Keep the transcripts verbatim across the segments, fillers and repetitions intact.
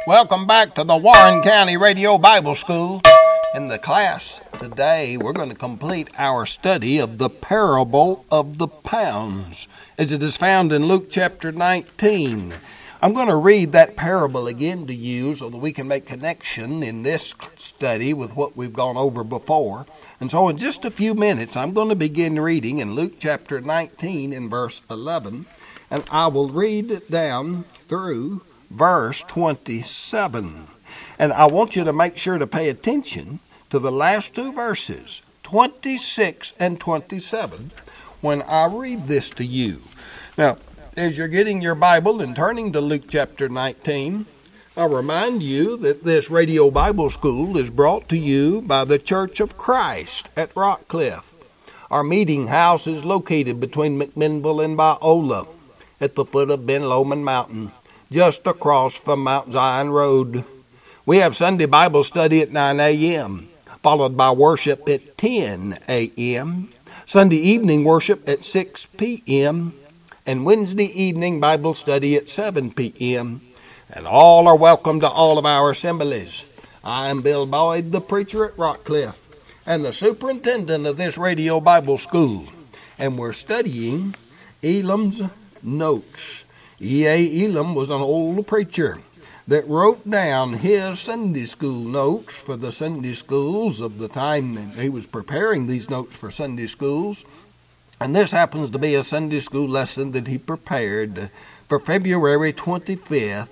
Welcome back to the Warren County Radio Bible School. In the class today, we're going to complete our study of the parable of the pounds, as it is found in Luke chapter nineteen. I'm going to read that parable again to you so that we can make connection in this study with what we've gone over before. And so in just a few minutes, I'm going to begin reading in Luke chapter nineteen in verse eleven, and I will read it down through verse twenty-seven. And I want you to make sure to pay attention to the last two verses, twenty-six and twenty-seven, when I read this to you. Now, as you're getting your Bible and turning to Luke chapter nineteen, I remind you that this Radio Bible School is brought to you by the Church of Christ at Rockcliffe. Our meeting house is located between McMinnville and Biola at the foot of Ben Lomond Mountain, just across from Mount Zion Road. We have Sunday Bible study at nine a.m., followed by worship at ten a.m., Sunday evening worship at six p.m., and Wednesday evening Bible study at seven p.m., and all are welcome to all of our assemblies. I am Bill Boyd, the preacher at Rockcliffe, and the superintendent of this Radio Bible School, and we're studying Elam's Notes. E A. Elam was an old preacher that wrote down his Sunday school notes for the Sunday schools of the time that he was preparing these notes for Sunday schools. And this happens to be a Sunday school lesson that he prepared for February twenty-fifth,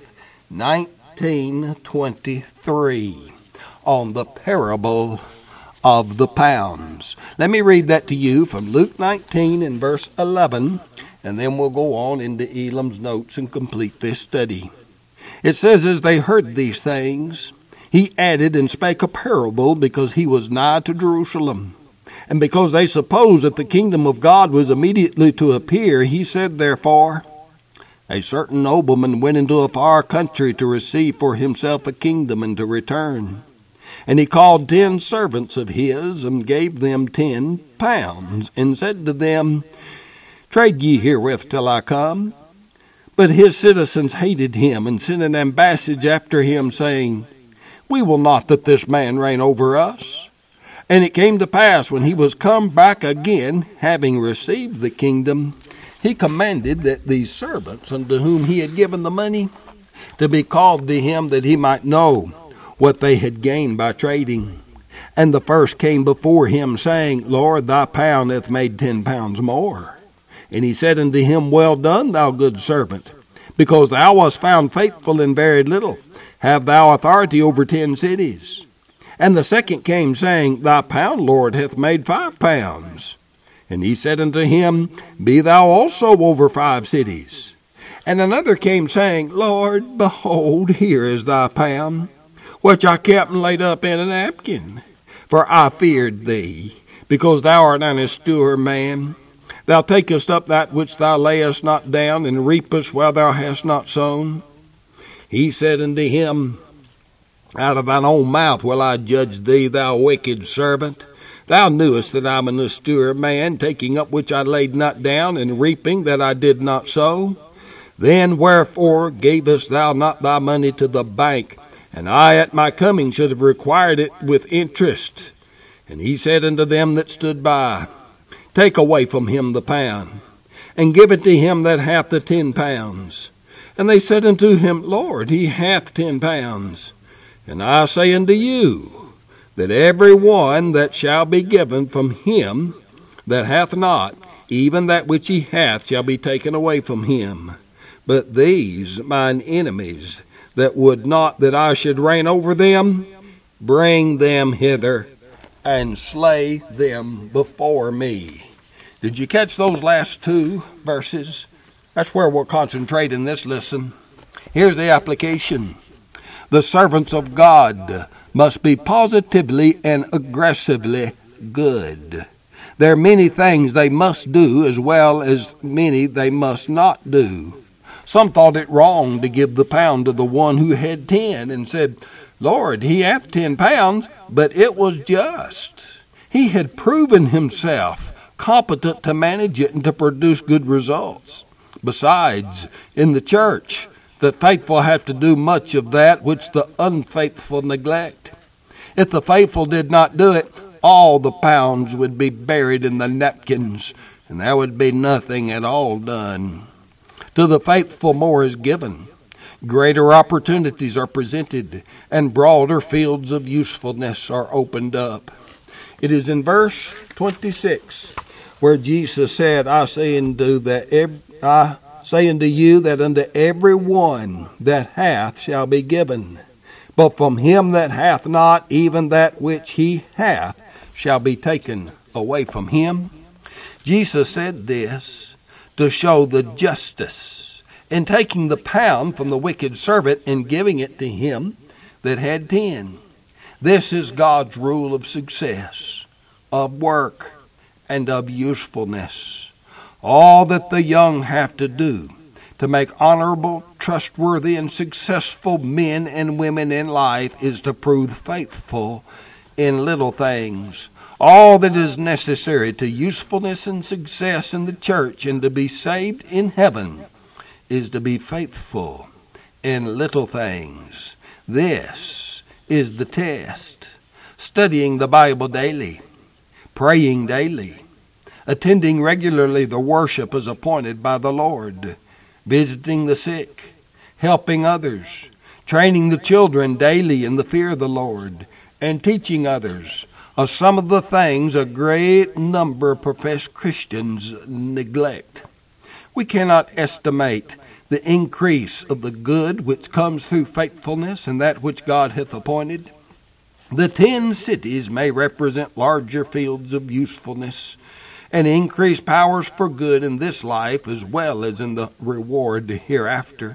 nineteen twenty-three, on the parable of the pounds. Let me read that to you from Luke nineteen and verse eleven, and then we'll go on into Elam's notes and complete this study. It says, as they heard these things, he added and spake a parable, because he was nigh to Jerusalem. And because they supposed that the kingdom of God was immediately to appear, he said, therefore, a certain nobleman went into a far country to receive for himself a kingdom and to return. And he called ten servants of his, and gave them ten pounds, and said to them, trade ye herewith till I come. But his citizens hated him, and sent an ambassage after him, saying, we will not that this man reign over us. And it came to pass, when he was come back again, having received the kingdom, he commanded that these servants, unto whom he had given the money, to be called to him, that he might know what they had gained by trading. And the first came before him, saying, Lord, thy pound hath made ten pounds more. And he said unto him, well done, thou good servant, because thou wast found faithful in very little, have thou authority over ten cities. And the second came, saying, thy pound, Lord, hath made five pounds. And he said unto him, be thou also over five cities. And another came, saying, Lord, behold, here is thy pound, which I kept and laid up in a napkin. For I feared thee, because thou art an austere man. Thou takest up that which thou layest not down, and reapest where thou hast not sown. He said unto him, out of thine own mouth will I judge thee, thou wicked servant. Thou knewest that I am an austere man, taking up which I laid not down, and reaping that I did not sow. Then wherefore gavest thou not thy money to the bank, and I at my coming should have required it with interest? And he said unto them that stood by, take away from him the pound, and give it to him that hath the ten pounds. And they said unto him, Lord, he hath ten pounds. And I say unto you, that every one that shall be given from him that hath not, even that which he hath, shall be taken away from him. But these mine enemies, that would not that I should reign over them, bring them hither, and slay them before me. Did you catch those last two verses? That's where we'll concentrate in this lesson. Here's the application. The servants of God must be positively and aggressively good. There are many things they must do, as well as many they must not do. Some thought it wrong to give the pound to the one who had ten, and said, Lord, he hath ten pounds, but it was just. He had proven himself competent to manage it and to produce good results. Besides, in the church, The faithful have to do much of that which the unfaithful neglect. If the faithful did not do it, all the pounds would be buried in the napkins, and there would be nothing at all done. To the faithful more is given. Greater opportunities are presented, and broader fields of usefulness are opened up. It is in verse twenty-six where Jesus said, I say unto that ev- I say unto you that unto every one that hath shall be given, but from him that hath not, even that which he hath shall be taken away from him. Jesus said this to show the justice in taking the pound from the wicked servant and giving it to him that had ten. This is God's rule of success, of work, and of usefulness. All that the young have to do to make honorable, trustworthy, and successful men and women in life is to prove faithful in little things. All that is necessary to usefulness and success in the church and to be saved in heaven is to be faithful in little things. This is the test. Studying the Bible daily, praying daily, attending regularly the worship as appointed by the Lord, visiting the sick, helping others, training the children daily in the fear of the Lord, and teaching others are some of the things a great number of professed Christians neglect. We cannot estimate the increase of the good which comes through faithfulness and that which God hath appointed. The ten cities may represent larger fields of usefulness and increased powers for good in this life as well as in the reward hereafter.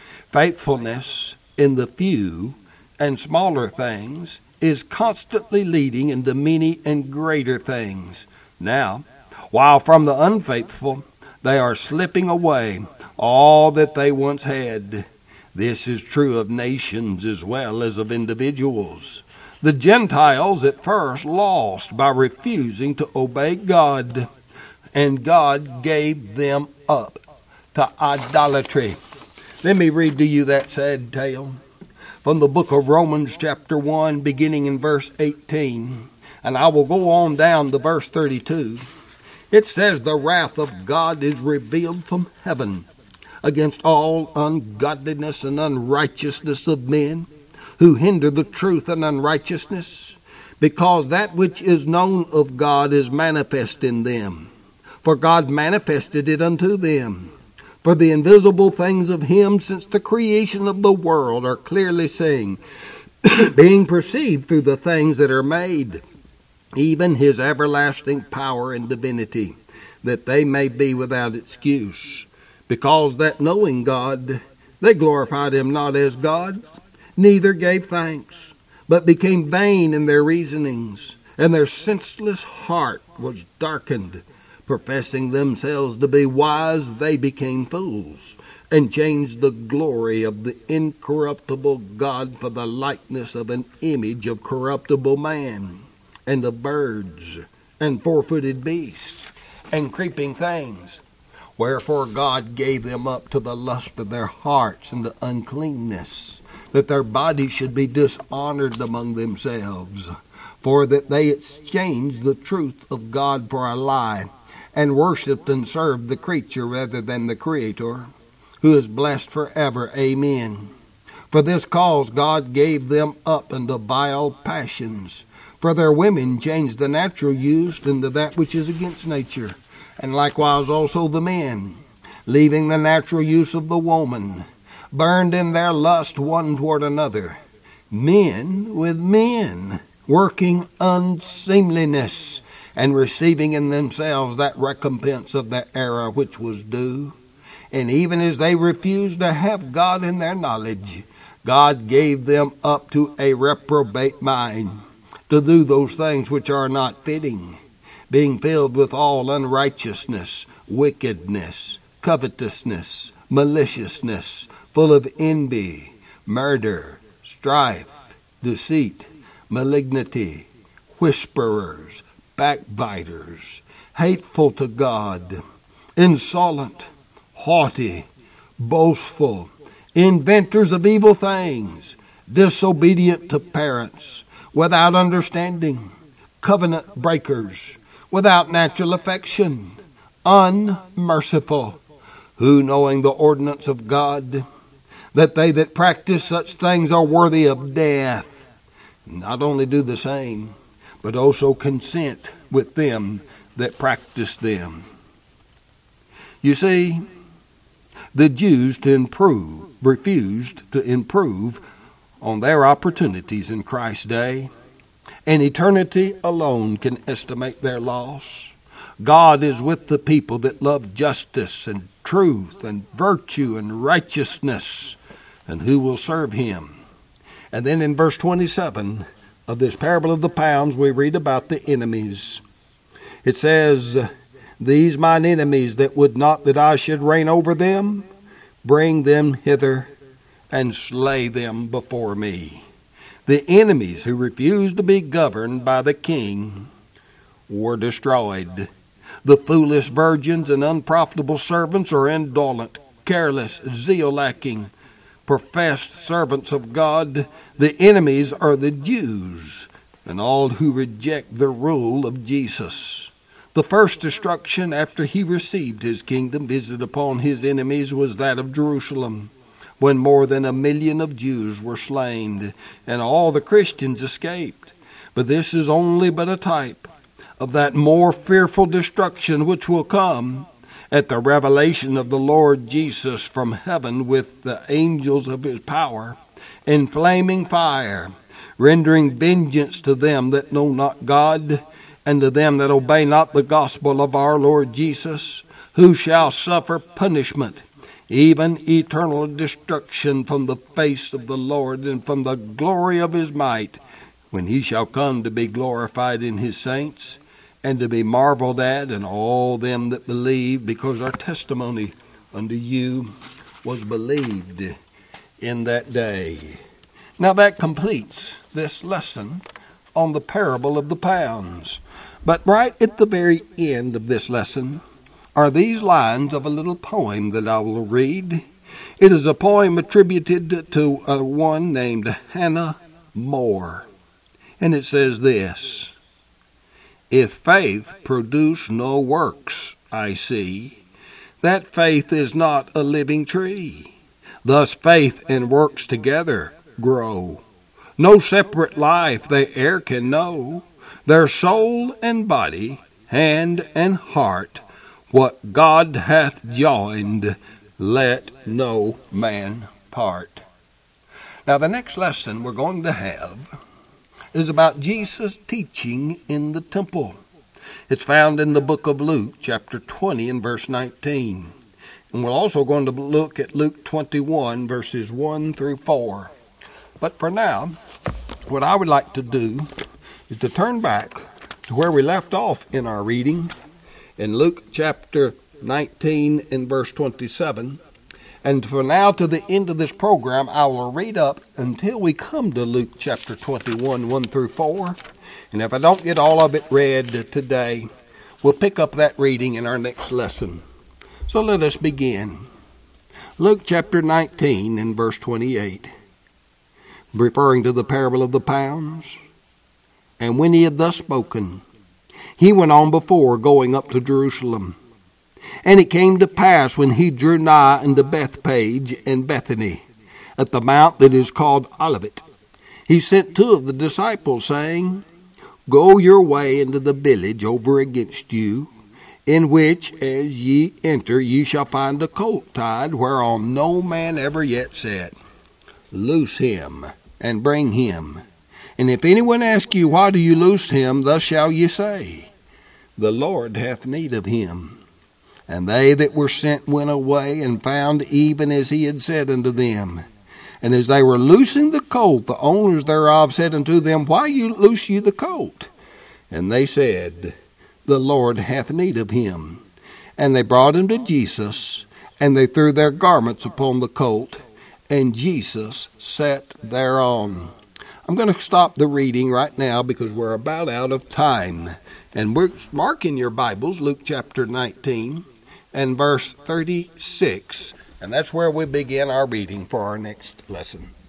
Faithfulness in the few and smaller things is constantly leading into many and greater things. Now, while from the unfaithful they are slipping away all that they once had. This is true of nations as well as of individuals. The Gentiles at first lost by refusing to obey God, and God gave them up to idolatry. Let me read to you that sad tale from the book of Romans chapter one, beginning in verse eighteen, and I will go on down to verse thirty-two. It says, the wrath of God is revealed from heaven against all ungodliness and unrighteousness of men, who hinder the truth and unrighteousness, because that which is known of God is manifest in them. For God manifested it unto them. For the invisible things of Him since the creation of the world are clearly seen, being perceived through the things that are made, even His everlasting power and divinity, that they may be without excuse. Because that knowing God, they glorified Him not as God, neither gave thanks, but became vain in their reasonings, and their senseless heart was darkened. Professing themselves to be wise, they became fools, and changed the glory of the incorruptible God for the likeness of an image of corruptible man, and of birds, and four-footed beasts, and creeping things. Wherefore God gave them up to the lust of their hearts and to uncleanness, that their bodies should be dishonored among themselves, for that they exchanged the truth of God for a lie, and worshipped and served the creature rather than the Creator, who is blessed forever. Amen. For this cause God gave them up unto vile passions. For their women changed the natural use into that which is against nature, and likewise also the men, leaving the natural use of the woman, burned in their lust one toward another, men with men, working unseemliness, and receiving in themselves that recompense of their error which was due. And even as they refused to have God in their knowledge, God gave them up to a reprobate mind, to do those things which are not fitting, being filled with all unrighteousness, wickedness, covetousness, maliciousness, full of envy, murder, strife, deceit, malignity, whisperers, backbiters, hateful to God, insolent, haughty, boastful, inventors of evil things, disobedient to parents, without understanding, covenant breakers, without natural affection, unmerciful, who, knowing the ordinance of God, that they that practice such things are worthy of death, not only do the same, but also consent with them that practice them. You see, the Jews to improve, refused to improve on their opportunities in Christ's day, and eternity alone can estimate their loss. God is with the people that love justice and truth and virtue and righteousness, and who will serve Him. And then in verse twenty-seven of this parable of the pounds, we read about the enemies. It says, "These mine enemies that would not that I should reign over them, bring them hither and slay them before me." The enemies who refused to be governed by the king were destroyed. The foolish virgins and unprofitable servants are indolent, careless, zeal-lacking, professed servants of God. The enemies are the Jews and all who reject the rule of Jesus. The first destruction after He received His kingdom visited upon His enemies was that of Jerusalem, when more than a million of Jews were slain, and all the Christians escaped. But this is only but a type of that more fearful destruction which will come at the revelation of the Lord Jesus from heaven with the angels of His power in flaming fire, rendering vengeance to them that know not God, and to them that obey not the gospel of our Lord Jesus, who shall suffer punishment, even eternal destruction from the face of the Lord and from the glory of His might, when He shall come to be glorified in His saints, and to be marveled at in all them that believe, because our testimony unto you was believed in that day. Now that completes this lesson on the parable of the pounds. But right at the very end of this lesson are these lines of a little poem that I will read. It is a poem attributed to a one named Hannah More. And it says this: "If faith produce no works, I see, that faith is not a living tree. Thus faith and works together grow. No separate life they e'er can know. Their soul and body, hand and heart, what God hath joined, let no man part." Now the next lesson we're going to have is about Jesus' teaching in the temple. It's found in the book of Luke, chapter twenty and verse nineteen. And we're also going to look at Luke twenty-one, verses one through four. But for now, what I would like to do is to turn back to where we left off in our reading in Luke chapter nineteen and verse twenty-seven. And for now, to the end of this program, I will read up until we come to Luke chapter twenty-one, one through four. And if I don't get all of it read today, we'll pick up that reading in our next lesson. So let us begin. Luke chapter nineteen and verse twenty-eight, referring to the parable of the pounds. "And when he had thus spoken, he went on before, going up to Jerusalem. And it came to pass, when he drew nigh unto Bethpage and Bethany, at the mount that is called Olivet, he sent two of the disciples, saying, Go your way into the village over against you, in which, as ye enter, ye shall find a colt tied, whereon no man ever yet sat. Loose him, and bring him. And if anyone ask you, Why do you loose him? Thus shall ye say, The Lord hath need of him. And they that were sent went away, and found even as he had said unto them. And as they were loosing the colt, the owners thereof said unto them, Why you loose you the colt? And they said, The Lord hath need of him. And they brought him to Jesus, and they threw their garments upon the colt, and Jesus sat thereon. I'm going to stop the reading right now because we're about out of time. And we're marking your Bibles, Luke chapter nineteen and verse thirty-six And that's where we begin our reading for our next lesson.